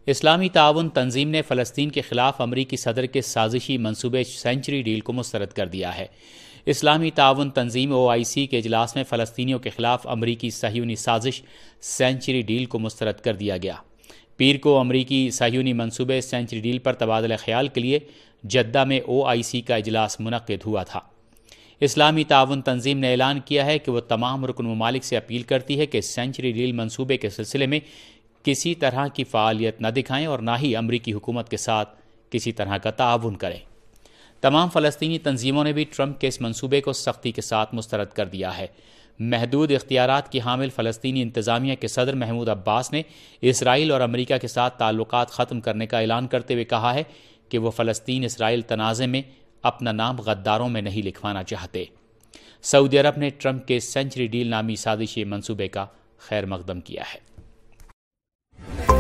اسلامی تعاون تنظیم نے فلسطین کے خلاف امریکی صدر کے سازشی منصوبے سینچری ڈیل کو مسترد کر دیا ہے۔ اسلامی تعاون تنظیم OIC کے اجلاس میں فلسطینیوں کے خلاف امریکی صہیونی سازش سینچری ڈیل کو مسترد کر دیا گیا۔ پیر کو امریکی صہیونی منصوبے سینچری ڈیل پر تبادلہ خیال کے لیے جدہ میں OIC کا اجلاس منعقد ہوا تھا۔ اسلامی تعاون تنظیم نے اعلان کیا ہے کہ وہ تمام رکن ممالک سے اپیل کرتی ہے کہ سینچری ڈیل منصوبے کے سلسلے میں کسی طرح کی فعالیت نہ دکھائیں اور نہ ہی امریکی حکومت کے ساتھ کسی طرح کا تعاون کریں۔ تمام فلسطینی تنظیموں نے بھی ٹرمپ کے اس منصوبے کو سختی کے ساتھ مسترد کر دیا ہے۔ محدود اختیارات کی حامل فلسطینی انتظامیہ کے صدر محمود عباس نے اسرائیل اور امریکہ کے ساتھ تعلقات ختم کرنے کا اعلان کرتے ہوئے کہا ہے کہ وہ فلسطین اسرائیل تنازع میں اپنا نام غداروں میں نہیں لکھوانا چاہتے۔ سعودی عرب نے ٹرمپ کے سینچری ڈیل نامی سازشی منصوبے کا خیر مقدم کیا ہے۔